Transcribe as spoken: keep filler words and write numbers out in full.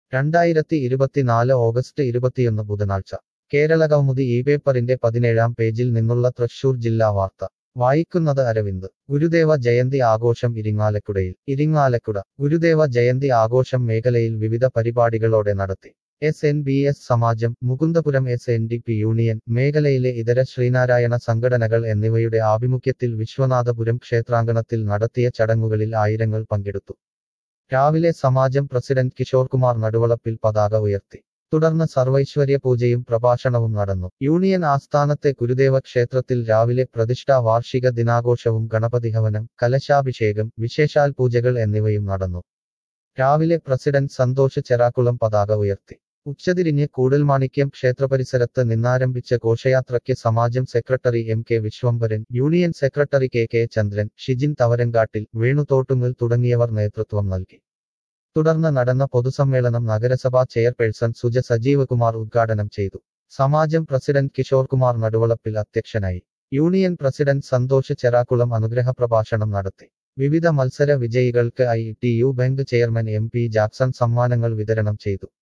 രണ്ടായിരത്തി ഇരുപത്തിനാല് ഓഗസ്റ്റ് ഇരുപത്തിയൊന്ന് ബുധനാഴ്ച കേരളകൗമുദി ഈ പേപ്പറിന്റെ പതിനേഴാം പേജിൽ നിന്നുള്ള തൃശൂർ ജില്ലാ വാർത്ത വായിക്കുന്നത് അരവിന്ദ് ഗുരുദേവ ജയന്തി ആഘോഷം ഇരിങ്ങാലക്കുടയിൽ ഇരിങ്ങാലക്കുട ഗുരുദേവ ജയന്തി ആഘോഷം മേഖലയിൽ വിവിധ പരിപാടികളോടെ നടത്തി എസ് എൻ ബി എസ് സമാജം Mukundapuram S N D P union മേഖലയിലെ ഇതര ശ്രീനാരായണ സംഘടനകൾ എന്നിവയുടെ ആഭിമുഖ്യത്തിൽ വിശ്വനാഥപുരം ക്ഷേത്രാങ്കണത്തിൽ നടത്തിയ ചടങ്ങുകളിൽ ആയിരങ്ങൾ പങ്കെടുത്തു രാവിലെ സമാജം പ്രസിഡന്റ് കിഷോർ കുമാർ നടുവളപ്പിൽ പതാക ഉയർത്തി തുടർന്ന് സർവൈശ്വര്യ പൂജയും പ്രഭാഷണവും നടന്നു യൂണിയൻ ആസ്ഥാനത്തെ ഗുരുദേവ ക്ഷേത്രത്തിൽ രാവിലെ പ്രതിഷ്ഠാ വാർഷിക ദിനാഘോഷവും ഗണപതി ഹവനം കലശാഭിഷേകം വിശേഷാൽ പൂജകൾ എന്നിവയും നടന്നു രാവിലെ പ്രസിഡന്റ് സന്തോഷ് ചെറാക്കുളം പതാക ഉയർത്തി ഉച്ചതിരിഞ്ഞ് കൂടൽമാണിക്യം ക്ഷേത്രപരിസരത്ത് നിന്നാരംഭിച്ച ഘോഷയാത്രയ്ക്ക് സമാജം secretary M K Vishwambharan union secretary K K Chandran Shijin Thavarangattil Venuthottungal തുടങ്ങിയവർ നേതൃത്വം നൽകി തുടർന്ന് നടന്ന പൊതുസമ്മേളനം നഗരസഭാ ചെയർപേഴ്സൺ സുജ സജീവ് കുമാർ ഉദ്ഘാടനം ചെയ്തു സമാജം പ്രസിഡന്റ് കിഷോർ കുമാർ നടുവളപ്പിൽ അധ്യക്ഷനായി യൂണിയൻ പ്രസിഡന്റ് സന്തോഷ് ചെറാക്കുളം അനുഗ്രഹ പ്രഭാഷണം നടത്തി വിവിധ മത്സര വിജയികൾക്ക് I T U bank chairman M P Jackson സമ്മാനങ്ങൾ വിതരണം ചെയ്തു